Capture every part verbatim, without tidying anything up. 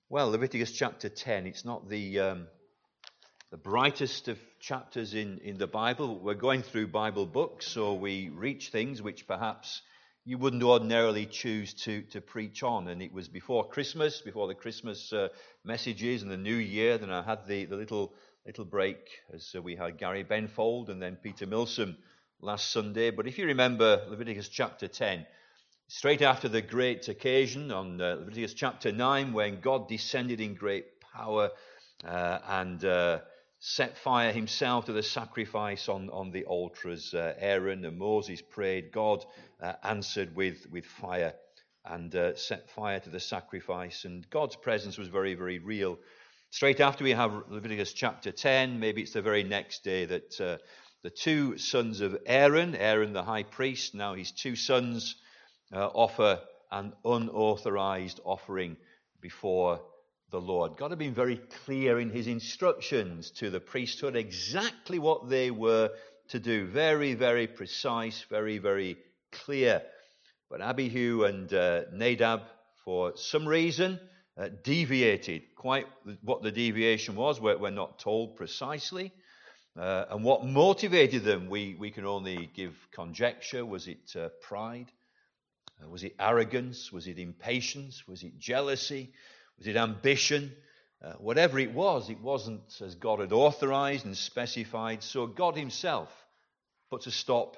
Well, Leviticus chapter ten, it's not the um, the brightest of chapters in, in the Bible. We're going through Bible books, so we reach things which perhaps you wouldn't ordinarily choose to, to preach on. And it was before Christmas, before the Christmas uh, messages and the New Year, then I had the, the little little break as uh, we had Gary Benfold and then Peter Milsom last Sunday. But if you remember Leviticus chapter ten, straight after the great occasion on uh, Leviticus chapter nine, when God descended in great power uh, and uh, set fire himself to the sacrifice on, on the altar as uh, Aaron and Moses prayed, God uh, answered with, with fire and uh, set fire to the sacrifice. And God's presence was very, very real. Straight after we have Leviticus chapter ten, maybe it's the very next day that uh, the two sons of Aaron, Aaron the high priest, now his two sons, Uh, offer an unauthorized offering before the Lord. God had been very clear in his instructions to the priesthood exactly what they were to do. Very, very precise, very, very clear. But Abihu and uh, Nadab, for some reason, uh, deviated. Quite what the deviation was, we're, we're not told precisely. Uh, and what motivated them, we, we can only give conjecture. Was it uh, pride? Uh, was it arrogance? Was it impatience? Was it jealousy? Was it ambition? Uh, whatever it was, it wasn't as God had authorized and specified. So God himself puts a stop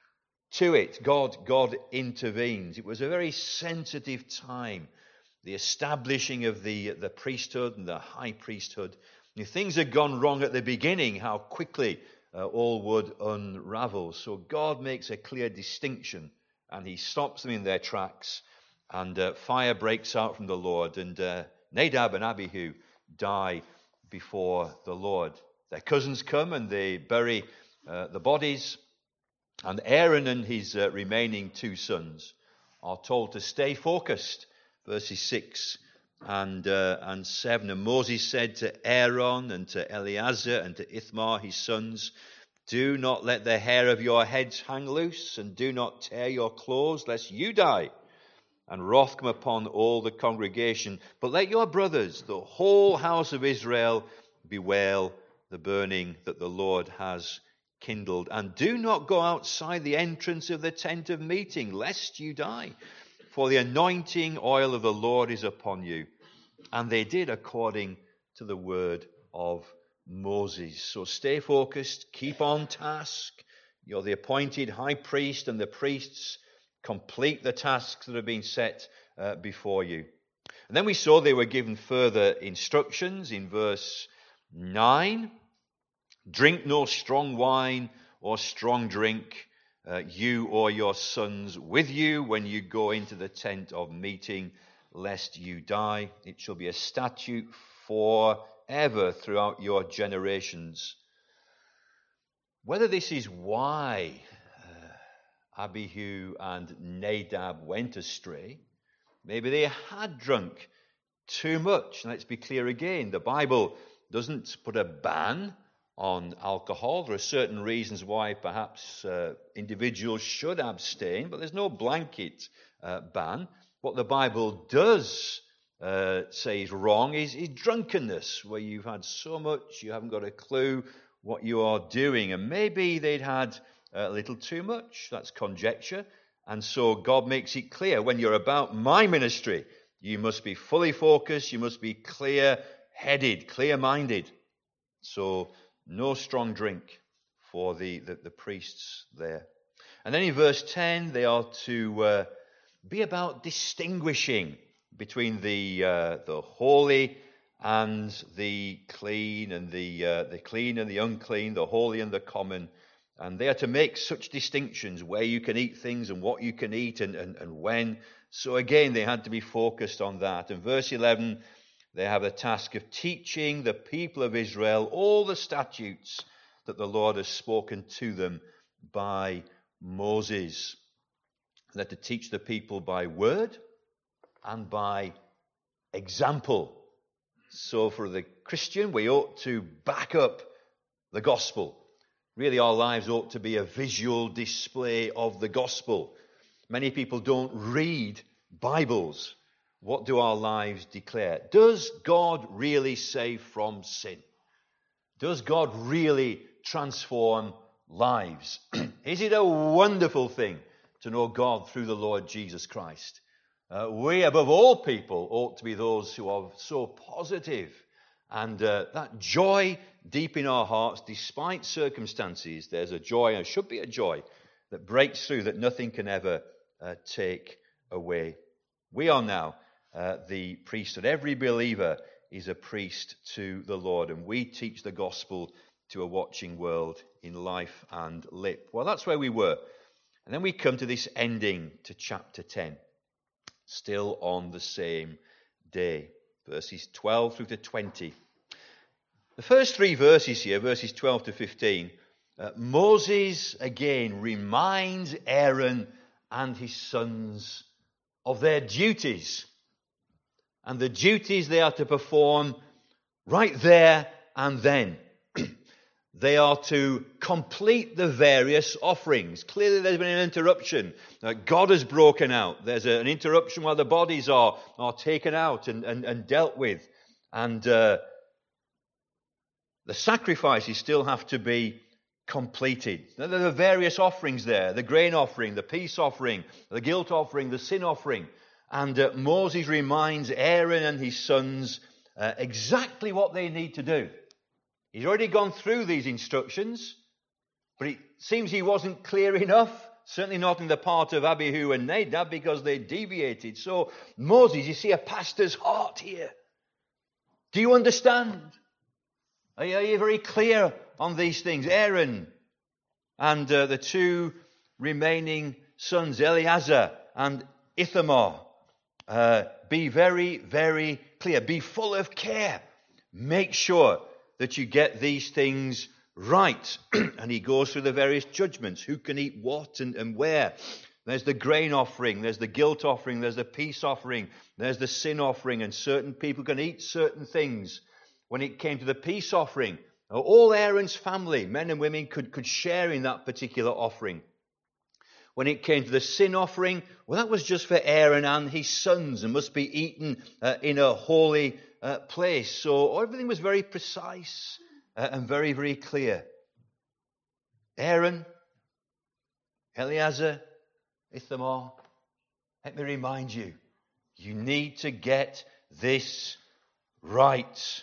to it. God, God intervenes. It was a very sensitive time, the establishing of the, the priesthood and the high priesthood. And if things had gone wrong at the beginning, how quickly uh, all would unravel. So God makes a clear distinction, and he stops them in their tracks, and uh, fire breaks out from the Lord, and uh, Nadab and Abihu die before the Lord. Their cousins come and they bury uh, the bodies, and Aaron and his uh, remaining two sons are told to stay focused. Verses six and uh, and seven. And Moses said to Aaron and to Eleazar and to Ithamar, his sons, do not let the hair of your heads hang loose, and do not tear your clothes, lest you die, and wrath come upon all the congregation. But let your brothers, the whole house of Israel, bewail the burning that the Lord has kindled. And do not go outside the entrance of the tent of meeting, lest you die. For the anointing oil of the Lord is upon you. And they did according to the word of Moses. So stay focused, keep on task. You're the appointed high priest, and the priests complete the tasks that have been set uh, before you. And then we saw they were given further instructions in verse nine. Drink no strong wine or strong drink, uh, you or your sons with you, when you go into the tent of meeting, lest you die. It shall be a statute for ever throughout your generations. Whether this is why uh, Abihu and Nadab went astray, maybe they had drunk too much. Let's be clear again, the Bible doesn't put a ban on alcohol. There are certain reasons why perhaps uh, individuals should abstain, but there's no blanket uh, ban. What the Bible does Uh, say is wrong is, is drunkenness, where you've had so much you haven't got a clue what you are doing. And maybe they'd had a little too much. That's conjecture. And so God makes it clear, when you're about my ministry, you must be fully focused, you must be clear-headed, clear-minded. So no strong drink for the, the, the priests there. And then in verse ten, they are to uh, be about distinguishing between the uh, the holy and the clean, and the uh, the clean and the unclean, the holy and the common. And they are to make such distinctions, where you can eat things and what you can eat, and, and, and when. So again, they had to be focused on that. In verse eleven, they have the task of teaching the people of Israel all the statutes that the Lord has spoken to them by Moses. They're to teach the people by word and by example. So for the Christian, we ought to back up the gospel. Really, our lives ought to be a visual display of the gospel. Many people don't read Bibles. what do our lives declare? Does God really save from sin? Does God really transform lives? Is it a wonderful thing to know God through the Lord Jesus Christ? Uh, we, above all people, ought to be those who are so positive. And uh, that joy deep in our hearts, despite circumstances, there's a joy, and should be a joy, that breaks through, that nothing can ever uh, take away. We are now uh, the priesthood. Every believer is a priest to the Lord, and we teach the gospel to a watching world in life and lip. Well, that's where we were. And then we come to this ending to chapter ten, still on the same day, verses twelve through to twenty. The first three verses here, verses twelve to fifteen, uh, Moses again reminds Aaron and his sons of their duties, and the duties they are to perform right there and then. They are to complete the various offerings. Clearly there's been an interruption. Uh, God has broken out. There's a, an interruption while the bodies are, are taken out and, and, and dealt with. And uh, the sacrifices still have to be completed. Now, there are various offerings there. The grain offering, the peace offering, the guilt offering, the sin offering. And uh, Moses reminds Aaron and his sons uh, exactly what they need to do. He's already gone through these instructions, but it seems he wasn't clear enough, certainly not in the part of Abihu and Nadab, because they deviated. So, Moses, you see a pastor's heart here. Do you understand? Are you, are you very clear on these things? Aaron and uh, the two remaining sons, Eleazar and Ithamar, uh, be very, very clear. Be full of care. Make sure that you get these things right. And he goes through the various judgments. Who can eat what and, and where? There's the grain offering. There's the guilt offering. There's the peace offering. There's the sin offering. And certain people can eat certain things. When it came to the peace offering, all Aaron's family, men and women, could, could share in that particular offering. When it came to the sin offering, well, that was just for Aaron and his sons and must be eaten uh, in a holy Uh, place. So everything was very precise uh, and very, very clear. Aaron, Eleazar, Ithamar, let me remind you, you need to get this right.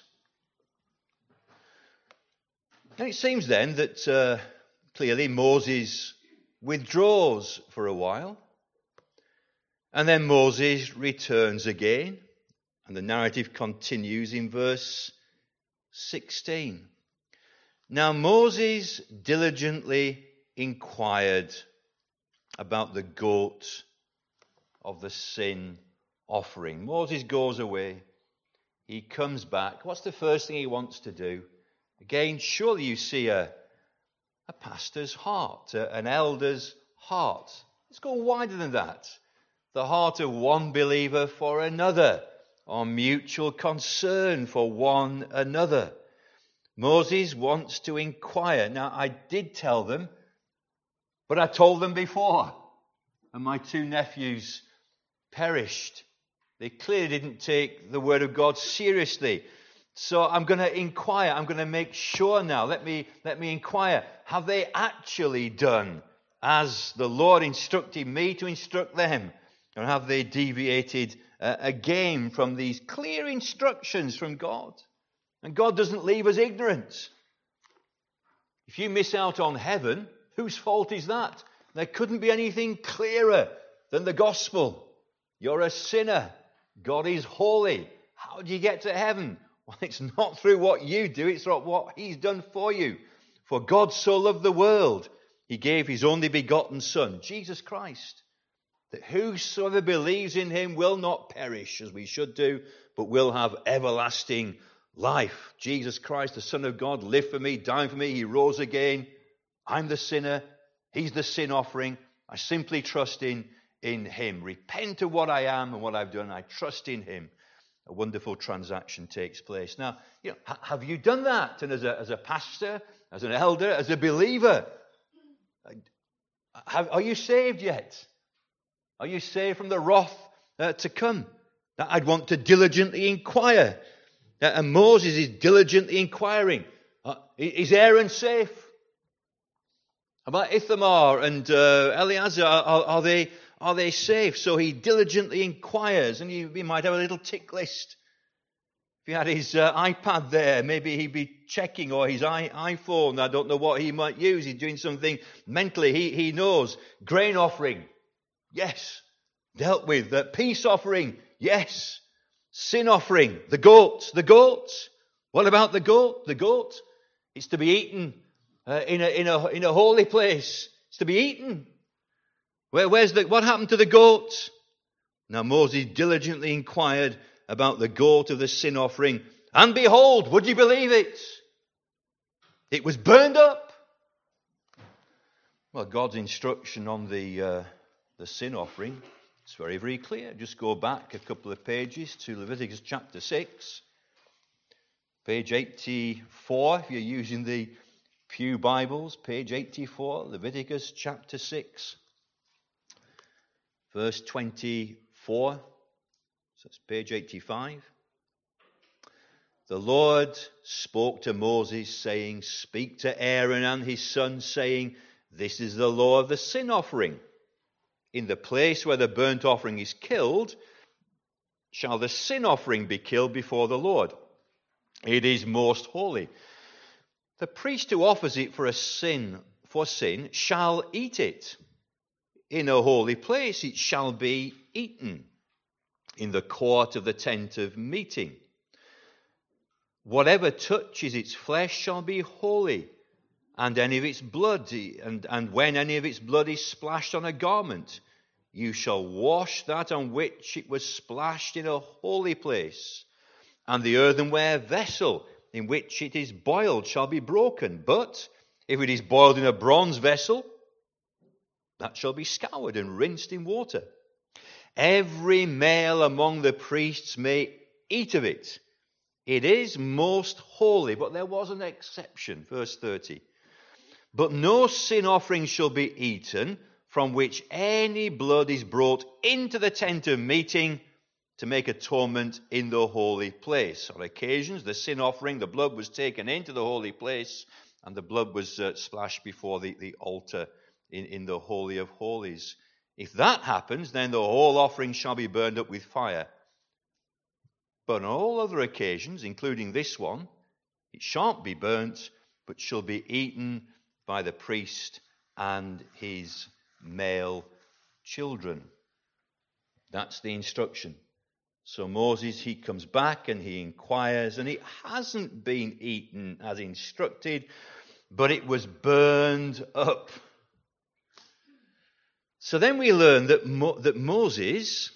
And it seems then that uh, clearly Moses withdraws for a while, and then Moses returns again. And the narrative continues in verse sixteen. Now Moses diligently inquired about the goat of the sin offering. Moses goes away. He comes back. What's the first thing he wants to do? Again, surely you see a, a pastor's heart, a, an elder's heart. Let's go wider than that. The heart of one believer for another. Our mutual concern for one another. Moses wants to inquire. Now, I did tell them, but I told them before, and my two nephews perished. They clearly didn't take the word of God seriously. So I'm going to inquire. I'm going to make sure now. Let me, let me inquire. Have they actually done as the Lord instructed me to instruct them? Or have they deviated uh, again from these clear instructions from God? And God doesn't leave us ignorant. If you miss out on heaven, whose fault is that? There couldn't be anything clearer than the gospel. You're a sinner. God is holy. How do you get to heaven? Well, it's not through what you do. It's through what he's done for you. For God so loved the world, he gave his only begotten Son, Jesus Christ, that whosoever believes in him will not perish, as we should do, but will have everlasting life. Jesus Christ, the Son of God, lived for me, died for me. He rose again. I'm the sinner. He's the sin offering. I simply trust in, in him. Repent of what I am and what I've done. I trust in him. A wonderful transaction takes place. Now, you know, ha- have you done that? And as a, as a pastor, as an elder, as a believer, have, are you saved yet? Are you saved from the wrath uh, to come? that I'd want to diligently inquire. And Moses is diligently inquiring. Uh, is Aaron safe? About Ithamar and uh, Eleazar, are, are, they, are they safe? So he diligently inquires, and he, he might have a little tick list. If he had his uh, iPad there, maybe he'd be checking, or his I, iPhone, I don't know what he might use. He's doing something mentally. He, he knows. Grain offering, yes. Dealt with. The peace offering, yes. Sin offering, the goat, the goat. What about the goat? The goat, it's to be eaten uh, in, a, in, a, in a holy place. It's to be eaten. Where, where's the, what happened to the goat? Now Moses diligently inquired about the goat of the sin offering. And behold, would you believe it? It was burned up. Well, God's instruction on the, uh, the sin offering, it's very, very clear. Just go back a couple of pages to Leviticus chapter six. Page eighty-four, if you're using the Pew Bibles, page eighty-four, Leviticus chapter six, verse twenty-four. So it's page eighty-five. The Lord spoke to Moses, saying, speak to Aaron and his sons, saying, this is the law of the sin offering. In the place where the burnt offering is killed, shall the sin offering be killed before the Lord. It is most holy. The priest who offers it for a sin, for sin, shall eat it. In a holy place it shall be eaten, in the court of the tent of meeting. Whatever touches its flesh shall be holy, and any of its blood, and, and when any of its blood is splashed on a garment, you shall wash that on which it was splashed in a holy place. And the earthenware vessel in which it is boiled shall be broken. But if it is boiled in a bronze vessel, that shall be scoured and rinsed in water. Every male among the priests may eat of it. It is most holy. But there was an exception. Verse thirty. But no sin offering shall be eaten, from which any blood is brought into the tent of meeting to make atonement in the holy place. On occasions, the sin offering, the blood was taken into the holy place, and the blood was uh, splashed before the, the altar in, in the Holy of Holies. If that happens, then the whole offering shall be burned up with fire. But on all other occasions, including this one, it shan't be burnt, but shall be eaten by the priest and his male children. That's the instruction. So Moses, he comes back and he inquires, and it hasn't been eaten as instructed, but it was burned up. So then we learn that, Mo- that Moses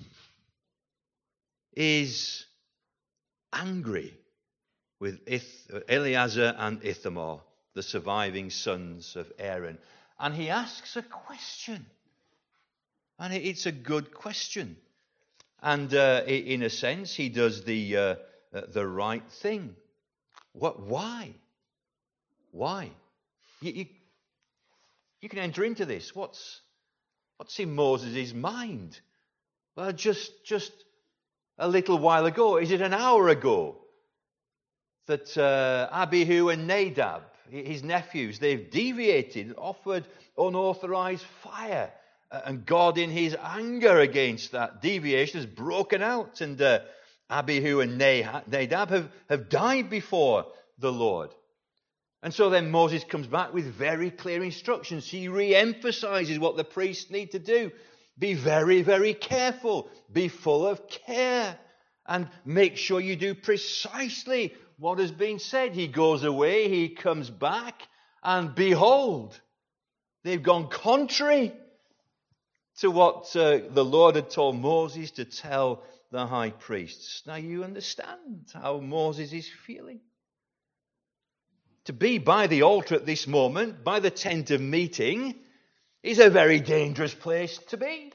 is angry with Ith- Eleazar and Ithamar, the surviving sons of Aaron. And he asks a question. And it's a good question. And uh, in a sense, he does the uh, the right thing. What? Why? Why? You, you, you can enter into this. What's what's in Moses' mind? Well, just just a little while ago, is it an hour ago, that uh, Abihu and Nadab, his nephews, they've deviated, offered unauthorized fire. And God, in his anger against that deviation, has broken out. And uh, Abihu and Nadab have, have died before the Lord. And so then Moses comes back with very clear instructions. He re-emphasizes what the priests need to do. Be very, very careful. Be full of care. And make sure you do precisely what has been said. He goes away, he comes back, and behold, they've gone contrary to what uh, the Lord had told Moses to tell the high priests. Now you understand how Moses is feeling. To be by the altar at this moment, by the tent of meeting, is a very dangerous place to be.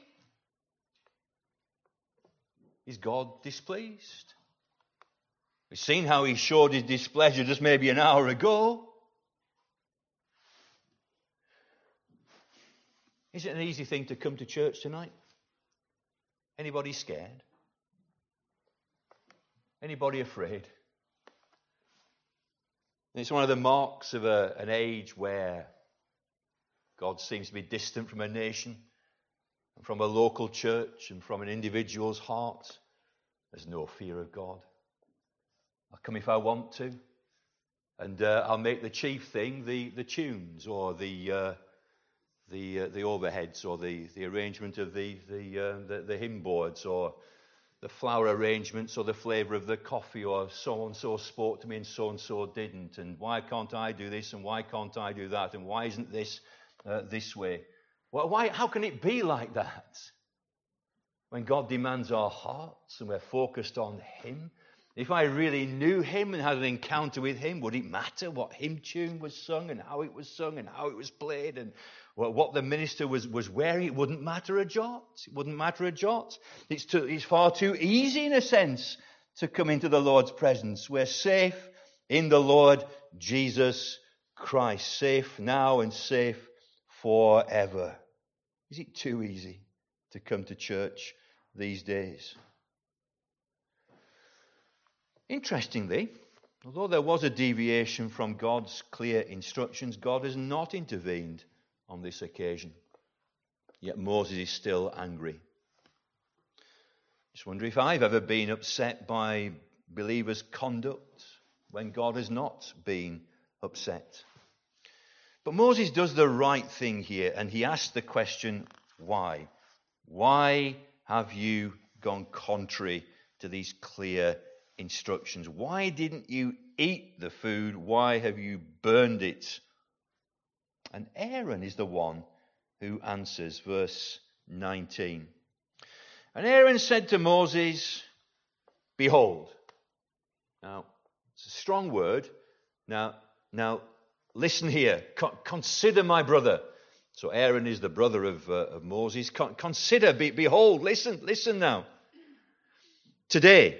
Is God displeased? We've seen how he showed his displeasure just maybe an hour ago. Is it an easy thing to come to church tonight? Anybody scared? Anybody afraid? It's one of the marks of a, an age where God seems to be distant from a nation, and from a local church, and from an individual's heart. There's no fear of God. I'll come if I want to, and uh, I'll make the chief thing the, the tunes or the uh, the uh, the overheads or the, the arrangement of the the, uh, the the hymn boards or the flower arrangements or the flavour of the coffee, or so and so spoke to me and so and so didn't, and why can't I do this and why can't I do that, and why isn't this uh, this way? Well, why? How can it be like that when God demands our hearts and we're focused on Him? If I really knew Him and had an encounter with Him, would it matter what hymn tune was sung and how it was sung and how it was played and what the minister was, was wearing? It wouldn't matter a jot. It wouldn't matter a jot. It's, too, it's far too easy, in a sense, to come into the Lord's presence. We're safe in the Lord Jesus Christ. Safe now and safe forever. Is it too easy to come to church these days? Interestingly, although there was a deviation from God's clear instructions, God has not intervened on this occasion. Yet Moses is still angry. Just wonder if I've ever been upset by believers' conduct when God has not been upset. But Moses does the right thing here, and he asks the question, why? Why have you gone contrary to these clear instructions? Why didn't you eat the food? Why have you burned it? And Aaron is the one who answers, verse nineteen. And Aaron said to Moses, behold. Now, it's a strong word. Now, now listen here. Con- consider my brother. So Aaron is the brother of, uh, of Moses. Con- consider, be- behold, listen, listen now. Today,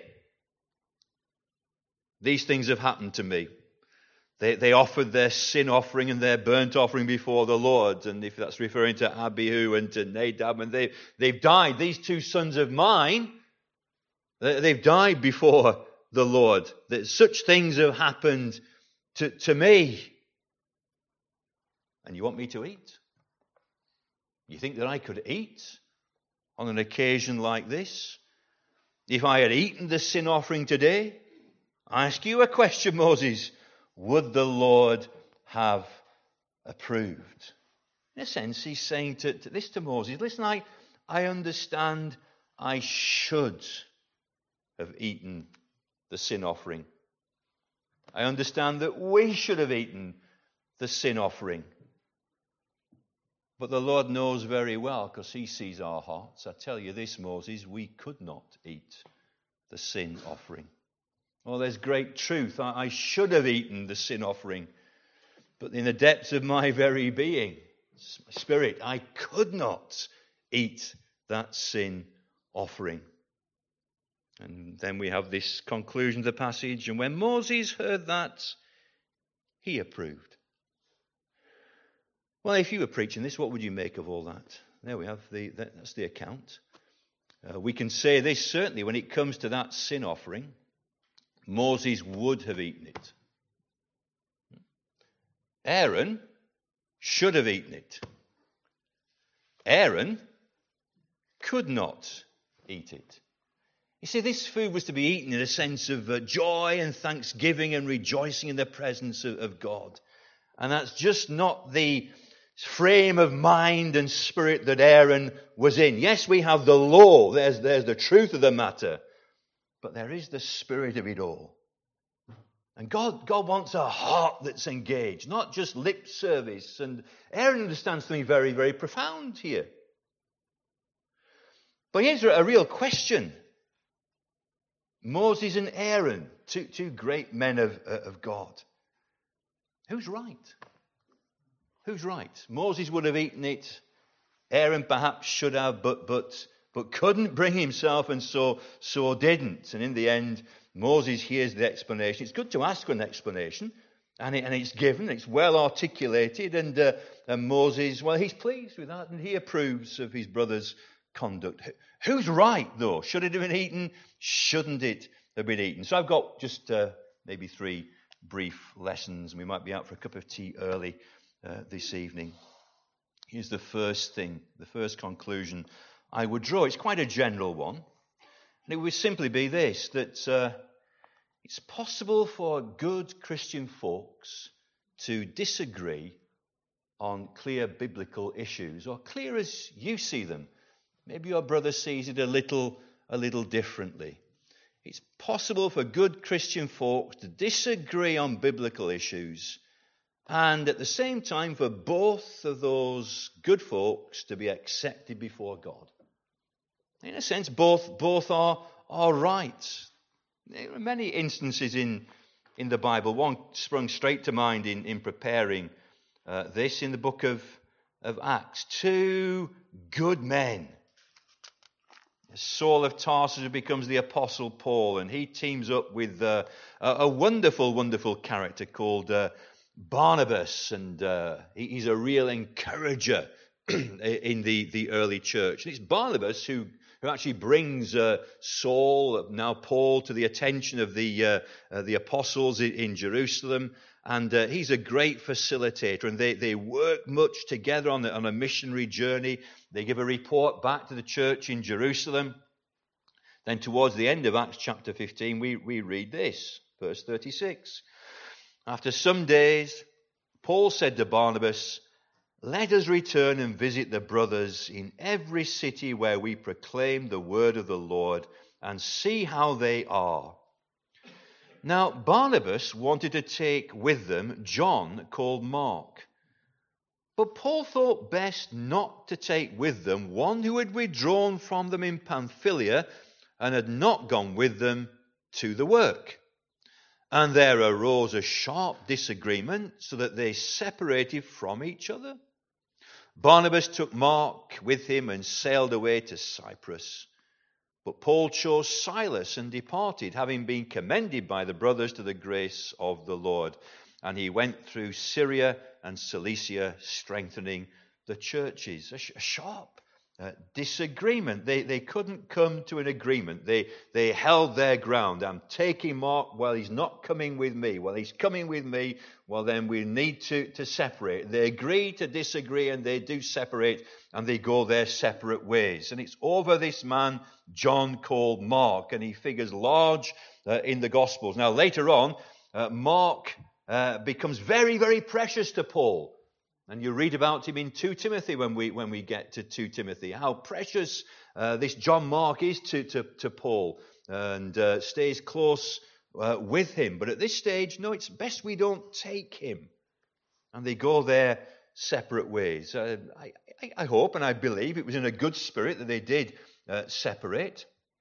these things have happened to me. They, they offered their sin offering and their burnt offering before the Lord. And if that's referring to Abihu and to Nadab, and they, they've died. These two sons of mine, they, they've died before the Lord. That such things have happened to, to me. And you want me to eat? You think that I could eat on an occasion like this? If I had eaten the sin offering today? I ask you a question, Moses. Would the Lord have approved? In a sense, he's saying to, to this to Moses, listen, I, I understand I should have eaten the sin offering. I understand that we should have eaten the sin offering. But the Lord knows very well, because he sees our hearts. I tell you this, Moses, we could not eat the sin offering. Well, there's great truth. I, I should have eaten the sin offering. But in the depths of my very being, spirit, I could not eat that sin offering. And then we have this conclusion of the passage. And when Moses heard that, he approved. Well, if you were preaching this, what would you make of all that? There we have the that's the account. Uh, we can say this, certainly, when it comes to that sin offering, Moses would have eaten it. Aaron should have eaten it. Aaron could not eat it. You see, this food was to be eaten in a sense of uh, joy and thanksgiving and rejoicing in the presence of, of God. And that's just not the frame of mind and spirit that Aaron was in. Yes, we have the law. There's, there's the truth of the matter. But there is the spirit of it all. And God, God wants a heart that's engaged, not just lip service. And Aaron understands something very, very profound here. But here's a real question. Moses and Aaron, two, two great men of, of God. Who's right? Who's right? Moses would have eaten it. Aaron perhaps should have, but but but couldn't bring himself, and so so didn't. And in the end, Moses hears the explanation. It's good to ask for an explanation, and, it, and it's given. It's well articulated, and, uh, and Moses, well, he's pleased with that, and he approves of his brother's conduct. Who's right, though? Should it have been eaten? Shouldn't it have been eaten. So I've got just uh, maybe three brief lessons. We might be out for a cup of tea early uh, this evening. Here's the first thing, the first conclusion I would draw. It's quite a general one. And it would simply be this, that uh, it's possible for good Christian folks to disagree on clear biblical issues, or clear as you see them. Maybe your brother sees it a little, a little differently. It's possible for good Christian folks to disagree on biblical issues, and at the same time for both of those good folks to be accepted before God. In a sense, both, both are, are right. There are many instances in, in the Bible. One sprung straight to mind in, in preparing uh, this in the book of, of Acts. Two good men. Saul of Tarsus becomes the Apostle Paul, and he teams up with uh, a, a wonderful, wonderful character called uh, Barnabas, and uh, he, he's a real encourager in the, the early church. And it's Barnabas who, who actually brings uh, Saul, now Paul, to the attention of the, uh, uh, the apostles in, in Jerusalem. And uh, he's a great facilitator, and they, they work much together on, the, on a missionary journey. They give a report back to the church in Jerusalem. Then towards the end of Acts chapter fifteen, we, we read this, verse thirty-six. After some days, Paul said to Barnabas, "Let us return and visit the brothers in every city where we proclaim the word of the Lord, and see how they are." Now, Barnabas wanted to take with them John called Mark. But Paul thought best not to take with them one who had withdrawn from them in Pamphylia and had not gone with them to the work. And there arose a sharp disagreement, so that they separated from each other. Barnabas took Mark with him and sailed away to Cyprus. But Paul chose Silas and departed, having been commended by the brothers to the grace of the Lord. And he went through Syria and Cilicia, strengthening the churches. A, sh- a sharp uh, disagreement. They, they couldn't come to an agreement. They, they held their ground. I'm taking Mark. Well, he's not coming with me. Well, he's coming with me. Well, then we need to, to separate. They agree to disagree, and they do separate, and they go their separate ways. And it's over this man, John, called Mark, and he figures large uh, in the Gospels. Now, later on, uh, Mark uh, becomes very, very precious to Paul. And you read about him in Second Timothy when we when we get to Second Timothy, how precious uh, this John Mark is to, to, to Paul, and uh, stays close uh, with him. But at this stage, no, it's best we don't take him. And they go their separate ways. Uh, I, I, I hope and I believe it was in a good spirit that they did uh, separate.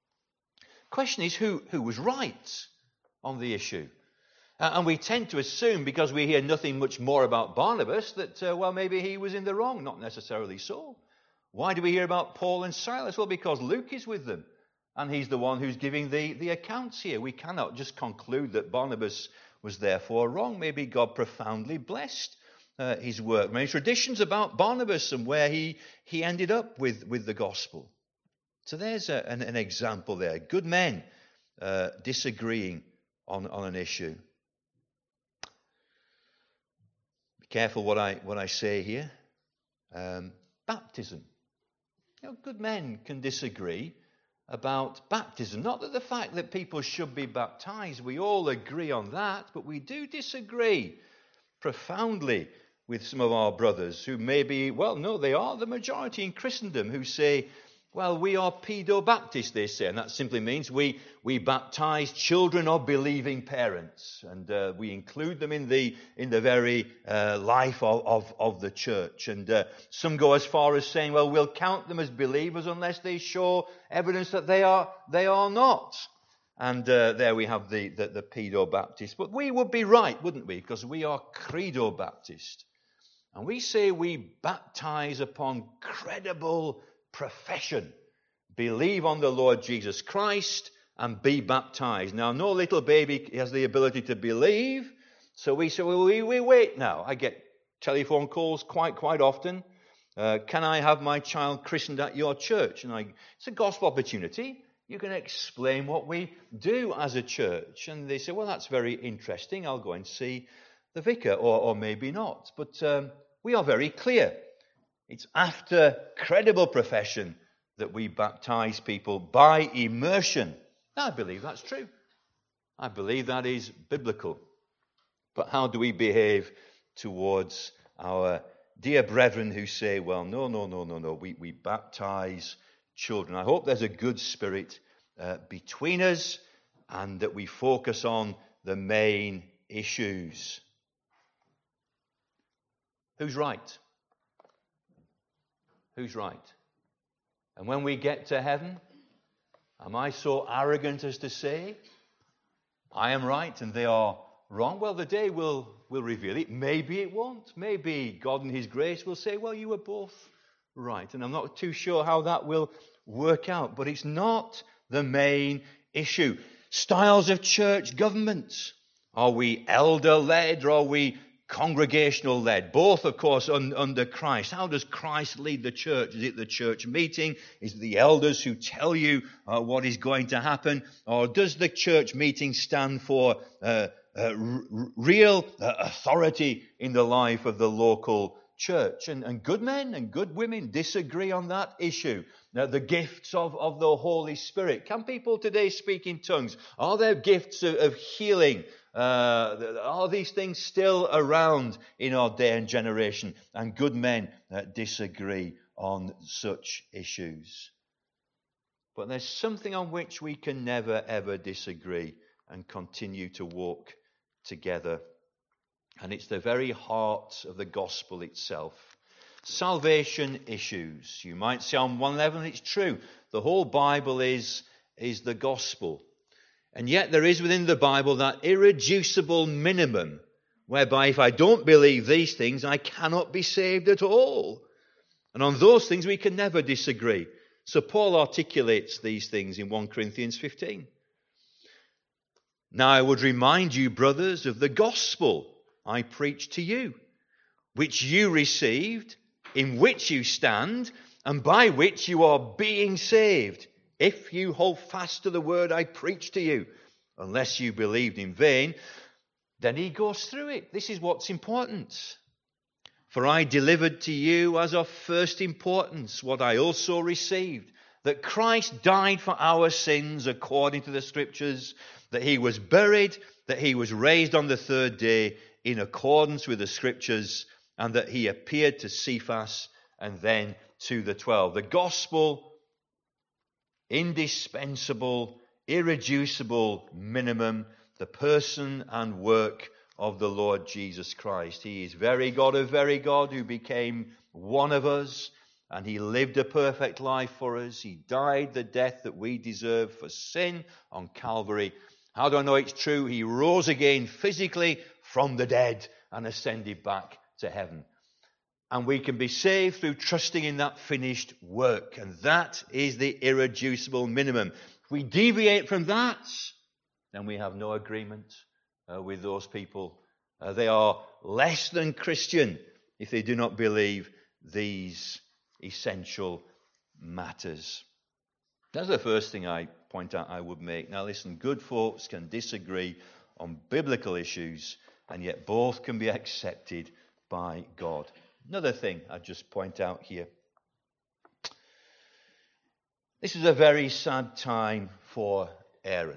Question is, who, who was right on the issue? Uh, and we tend to assume, because we hear nothing much more about Barnabas, that, uh, well, maybe he was in the wrong. Not necessarily so. Why do we hear about Paul and Silas? Well, because Luke is with them, and he's the one who's giving the, the accounts here. We cannot just conclude that Barnabas was therefore wrong. Maybe God profoundly blessed uh, his work. Many traditions about Barnabas and where he, he ended up with, with the gospel. So there's a, an, an example there. Good men uh, disagreeing on, on an issue. Careful what I what I say here. Um, baptism. You know, good men can disagree about baptism. Not that the fact that people should be baptized, we all agree on that, but we do disagree profoundly with some of our brothers who may be, well, no, they are the majority in Christendom, who say, well, we are pedo-Baptists, they say, and that simply means we, we baptize children of believing parents, and uh, we include them in the in the very uh, life of, of, of the church. And uh, some go as far as saying, well, we'll count them as believers unless they show evidence that they are they are not. And uh, there we have the, the, the pedo-Baptist. But we would be right, wouldn't we? Because we are credo-Baptist. And we say we baptize upon credible profession. Believe on the Lord Jesus Christ and be baptized. Now, no little baby has the ability to believe, so we say, well, we, we wait now. I get telephone calls quite, quite often. Uh, can I have my child christened at your church? And I, it's a gospel opportunity. You can explain what we do as a church. And they say, well, that's very interesting. I'll go and see the vicar, or, or maybe not. But um, we are very clear. It's after credible profession that we baptize people by immersion. I believe that's true. I believe that is biblical. But how do we behave towards our dear brethren who say, well, no, no, no, no, no, we, we baptize children? I hope there's a good spirit uh, between us and that we focus on the main issues. Who's right? Who's right? And when we get to heaven, am I so arrogant as to say, I am right and they are wrong? Well, the day will, will reveal it. Maybe it won't. Maybe God in his grace will say, well, you were both right. And I'm not too sure how that will work out. But it's not the main issue. Styles of church government. Are we elder-led or are we congregational-led? Both, of course, un, under Christ. How does Christ lead the church? Is it the church meeting? Is it the elders who tell you uh, what is going to happen? Or does the church meeting stand for uh, uh, r- real uh, authority in the life of the local church? And, and good men and good women disagree on that issue. Now, the gifts of, of the Holy Spirit. Can people today speak in tongues? Are there gifts of, of healing? Uh, are these things still around in our day and generation? And good men uh, disagree on such issues. But there's something on which we can never, ever disagree and continue to walk together. And it's the very heart of the gospel itself. Salvation issues. You might say on one level, it's true. The whole Bible is, is the gospel. And yet there is within the Bible that irreducible minimum whereby if I don't believe these things, I cannot be saved at all. And on those things we can never disagree. So Paul articulates these things in First Corinthians fifteen. Now I would remind you, brothers, of the gospel I preached to you, which you received, in which you stand, and by which you are being saved, if you hold fast to the word I preached to you, unless you believed in vain. Then he goes through it. This is what's important. For I delivered to you as of first importance what I also received, that Christ died for our sins according to the Scriptures, that he was buried, that he was raised on the third day in accordance with the Scriptures, and that he appeared to Cephas and then to the twelve. The gospel, indispensable, irreducible minimum, the person and work of the Lord Jesus Christ. He is very God of very God who became one of us, and he lived a perfect life for us. He died the death that we deserve for sin on Calvary. How do I know it's true? He rose again physically from the dead and ascended back to heaven. And we can be saved through trusting in that finished work. And that is the irreducible minimum. If we deviate from that, then we have no agreement uh, with those people. Uh, they are less than Christian if they do not believe these essential matters. That's the first thing I point out I would make. Now listen, good folks can disagree on biblical issues, and yet both can be accepted by God. Another thing I just point out here. This is a very sad time for Aaron.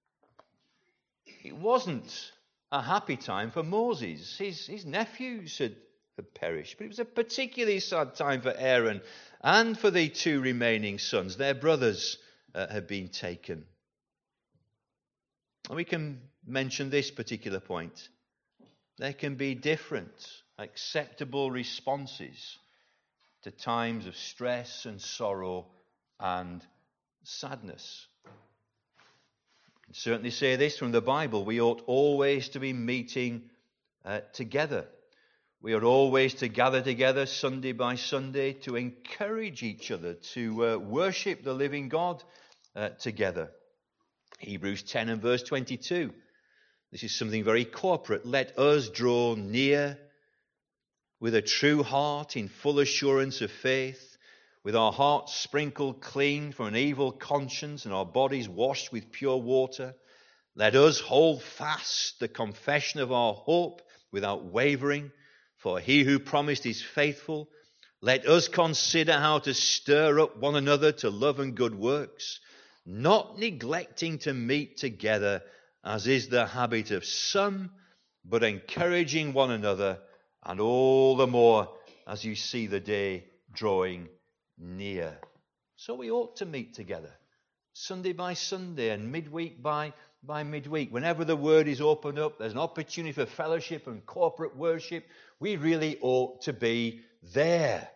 It wasn't a happy time for Moses. His, his nephews had, had perished. But it was a particularly sad time for Aaron and for the two remaining sons. Their brothers uh, had been taken. And we can mention this particular point. There can be different, acceptable responses to times of stress and sorrow and sadness. I can certainly say this from the Bible. We ought always to be meeting uh, together. We ought always to gather together Sunday by Sunday to encourage each other to uh, worship the living God uh, together. Hebrews ten and verse twenty-two. This is something very corporate. Let us draw near with a true heart in full assurance of faith, with our hearts sprinkled clean from an evil conscience and our bodies washed with pure water, let us hold fast the confession of our hope without wavering, for he who promised is faithful. Let us consider how to stir up one another to love and good works, not neglecting to meet together, as is the habit of some, but encouraging one another, and all the more as you see the day drawing near. So we ought to meet together, Sunday by Sunday and midweek by, by midweek. Whenever the word is opened up, there's an opportunity for fellowship and corporate worship. We really ought to be there.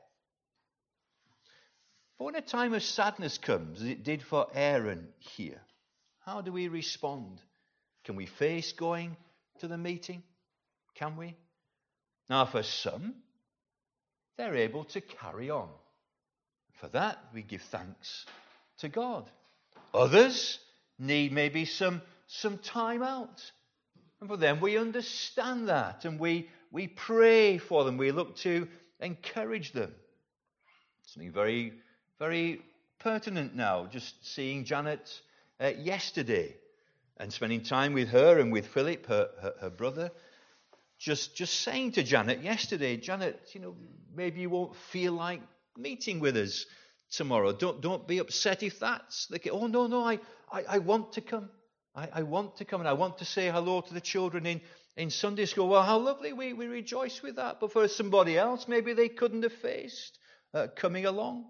But when a time of sadness comes, as it did for Aaron here, how do we respond? Can we face going to the meeting? Can we? Now, for some, they're able to carry on. For that, we give thanks to God. Others need maybe some, some time out. And for them, we understand that. And we, we pray for them. We look to encourage them. Something very, very pertinent now. Just seeing Janet uh, yesterday and spending time with her and with Philip, her, her, her brother. Just, just saying to Janet yesterday, Janet, you know, maybe you won't feel like meeting with us tomorrow. Don't, don't be upset if that's the case. Oh, no, no, I, I, I want to come. I, I want to come and I want to say hello to the children in, in Sunday school. Well, how lovely. We, we rejoice with that. But for somebody else, maybe they couldn't have faced uh, coming along.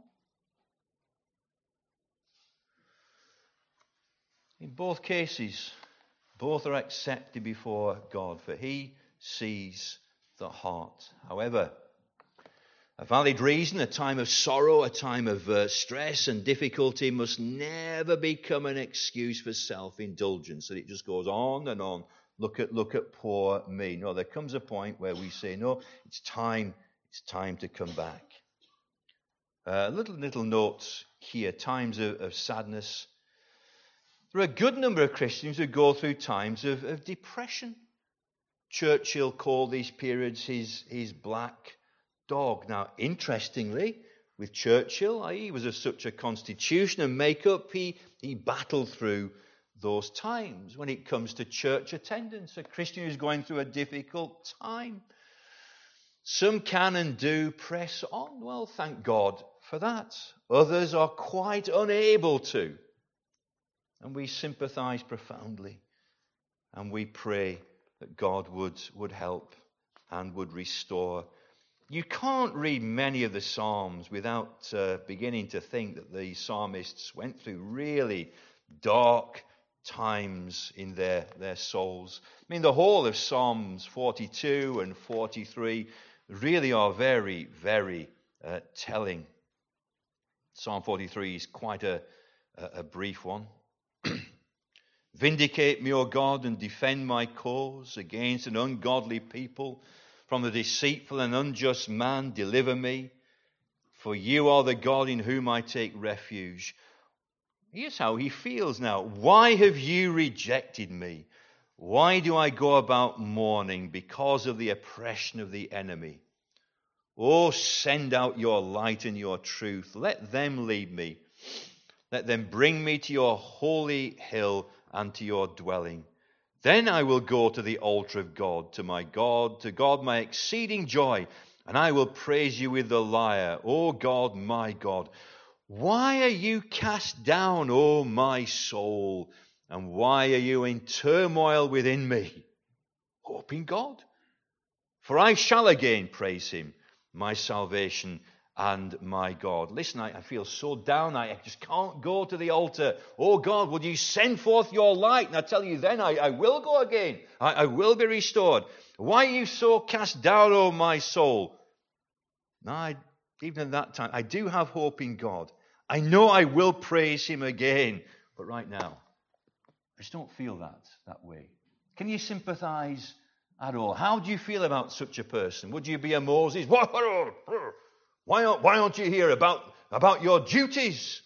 In both cases, both are accepted before God, for he sees the heart. However, a valid reason, a time of sorrow, a time of uh, stress and difficulty must never become an excuse for self-indulgence, that it just goes on and on. Look at, look at poor me. No, there comes a point where we say, no, it's time, it's time to come back. Uh, little, little notes here, times of, of sadness. There are a good number of Christians who go through times of, of depression. Churchill called these periods his, his black dog. Now, interestingly, with Churchill, he was of such a constitution and makeup, he, he battled through those times. When it comes to church attendance, a Christian who's going through a difficult time. Some can and do press on. Well, thank God for that. Others are quite unable to. And we sympathize profoundly. And we pray that God would, would help and would restore. You can't read many of the Psalms without uh, beginning to think that the psalmists went through really dark times in their, their souls. I mean, the whole of Psalms forty-two and forty-three really are very, very uh, telling. Psalm forty-three is quite a, a, a brief one. Vindicate me, O God, and defend my cause against an ungodly people. From the deceitful and unjust man, deliver me. For you are the God in whom I take refuge. Here's how he feels now. Why have you rejected me? Why do I go about mourning because of the oppression of the enemy? Oh, send out your light and your truth. Let them lead me. Let them bring me to your holy hill and to your dwelling. Then I will go to the altar of God, to my God, to God my exceeding joy, and I will praise you with the lyre, O God, my God. Why are you cast down, O my soul? And why are you in turmoil within me? Hope in God. For I shall again praise him, my salvation and my God. Listen, I, I feel so down. I just can't go to the altar. Oh God, would you send forth your light? And I tell you then, I, I will go again. I, I will be restored. Why are you so cast down, O my soul? Now, I, even at that time, I do have hope in God. I know I will praise him again. But right now, I just don't feel that, that way. Can you sympathize at all? How do you feel about such a person? Would you be a Moses? Why aren't, why aren't you here about, about your duties?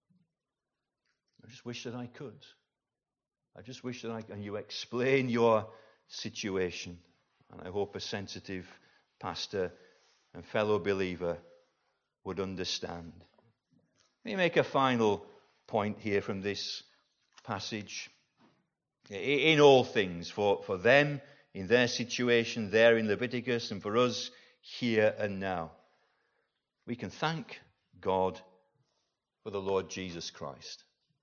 I just wish that I could. I just wish that I can. You explain your situation. And I hope a sensitive pastor and fellow believer would understand. Let me make a final point here from this passage. In all things, for, for them, in their situation there in Leviticus, and for us here and now, we can thank God for the Lord Jesus Christ.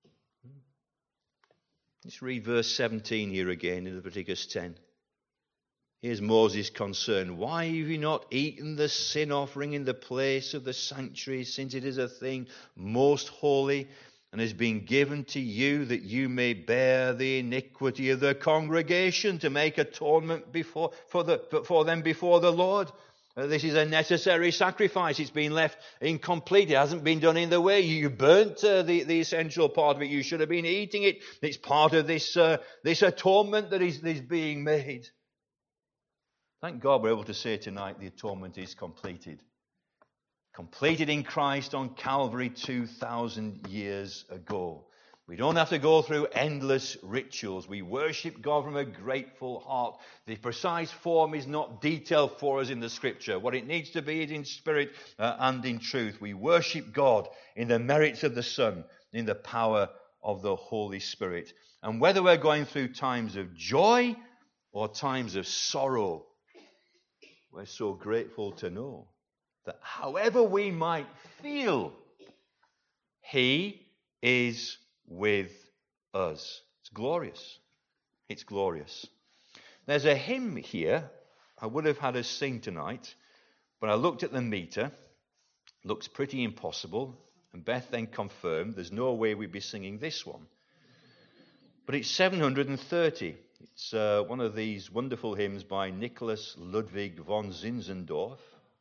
Let's read verse seventeen here again in Leviticus ten. Here's Moses' concern. Why have you not eaten the sin offering in the place of the sanctuary, since it is a thing most holy, and has been given to you that you may bear the iniquity of the congregation, to make atonement before for, the, for them before the Lord? Uh, this is a necessary sacrifice. It's been left incomplete. It hasn't been done in the way. You burnt uh, the, the essential part of it. You should have been eating it. It's part of this, uh, this atonement that is, is being made. Thank God we're able to say tonight the atonement is completed. Completed in Christ on Calvary two thousand years ago. We don't have to go through endless rituals. We worship God from a grateful heart. The precise form is not detailed for us in the Scripture. What it needs to be is in spirit uh, and in truth. We worship God in the merits of the Son, in the power of the Holy Spirit. And whether we're going through times of joy or times of sorrow, we're so grateful to know that however we might feel, He is with us. It's glorious. It's glorious. There's a hymn here I would have had us sing tonight, but I looked at the meter. Looks pretty impossible. And Beth then confirmed there's no way we'd be singing this one. But it's seven hundred thirty. It's uh, one of these wonderful hymns by Nicholas Ludwig von Zinzendorf.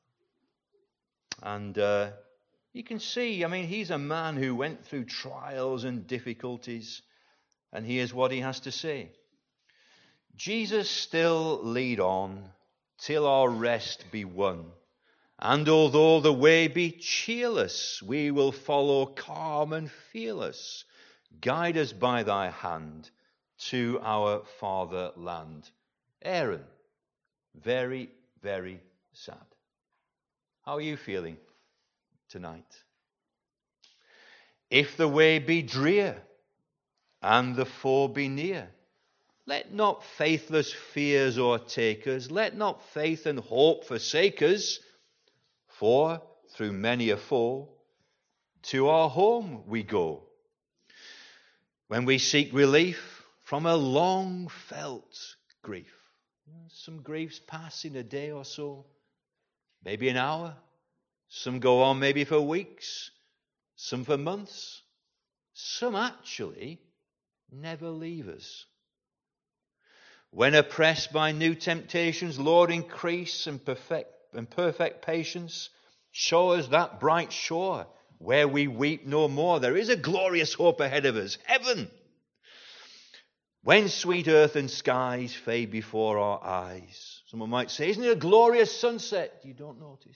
And uh, you can see, I mean, he's a man who went through trials and difficulties. And here's what he has to say. Jesus still lead on till our rest be won. And although the way be cheerless, we will follow calm and fearless. Guide us by thy hand to our fatherland. Aaron, very, very sad. How are you feeling tonight? If the way be drear and the foe be near, let not faithless fears o'ertake us. Let not faith and hope forsake us. For through many a foe to our home we go. When we seek relief from a long felt grief. Some griefs pass in a day or so, maybe an hour. Some go on maybe for weeks, some for months. Some actually never leave us. When oppressed by new temptations, Lord, increase and perfect and perfect patience. Show us that bright shore where we weep no more. There is a glorious hope ahead of us, heaven. When sweet earth and skies fade before our eyes. Someone might say, isn't it a glorious sunset? You don't notice.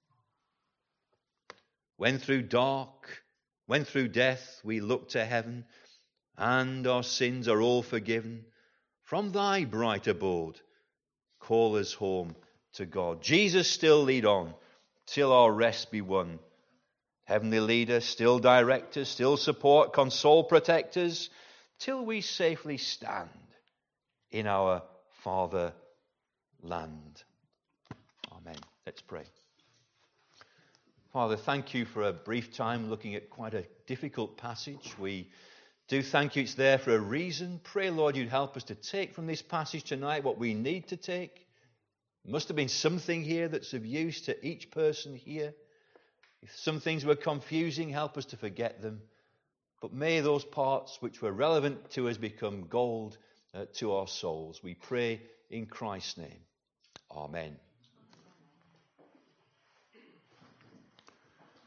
When through dark, when through death we look to heaven, and our sins are all forgiven, from thy bright abode, call us home to God. Jesus, still lead on till our rest be won. Heavenly leader, still direct us, still support, console, protect us, till we safely stand in our fatherland. Amen. Let's pray. Father, thank you for a brief time looking at quite a difficult passage. We do thank you it's there for a reason. Pray, Lord, you'd help us to take from this passage tonight what we need to take. Must have been something here that's of use to each person here. If some things were confusing, help us to forget them. But may those parts which were relevant to us become gold uh, to our souls. We pray in Christ's name. Amen.